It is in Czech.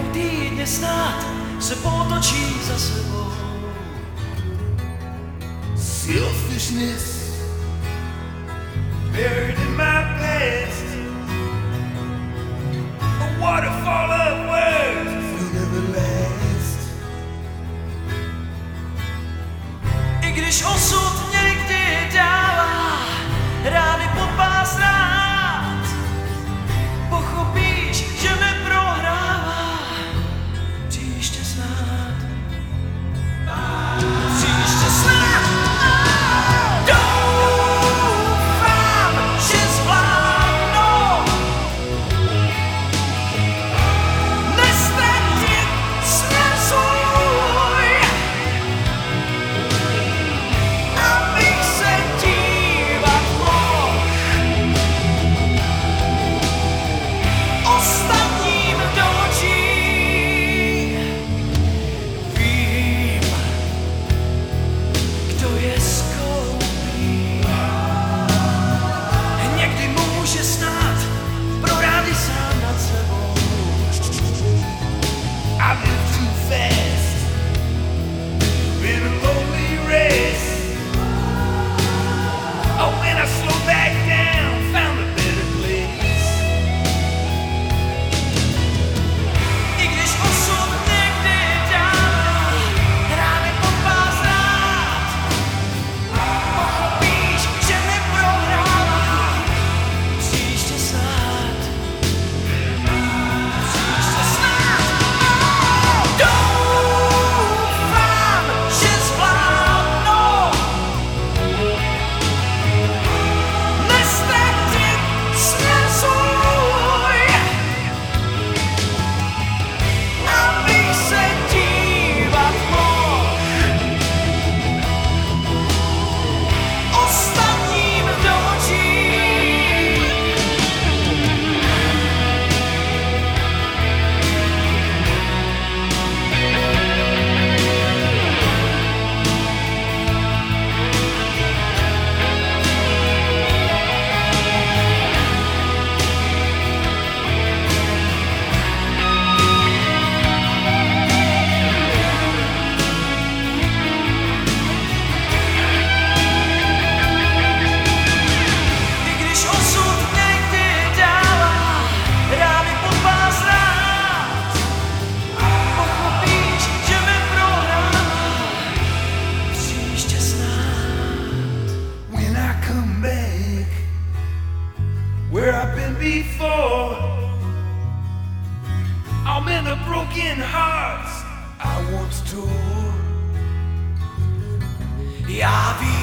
týdny snad se potočí za sebou. Selfishness buried in my past, a waterfall of words will never last. I když osud někdy dává rány pod pás rád, pochopíš, že neprohrává příště snad. Příště snad. Doufám, že zvládnu neztratit směr svůj, abych se dívat mohl ostatním do očí. Vím, kdo je skoupí. Někdy může snad prohrát i sám nad sebou. I live too fast, been a lonely race. Oh, when I slow back down, found a better place. I když osud někdy dává rány pod pás rád, pochopíš, že neprohrává příště snad. Příště snad. Doufám, že zvládnu neztratit směr svůj, abych se dívat mohl ostatním do očí. I když osud někdy dává rány pod pás rád, pochopíš, že neprohrává příště snad. When I come back where I've been before, I'll mend the broken hearts I once tore. Já vím,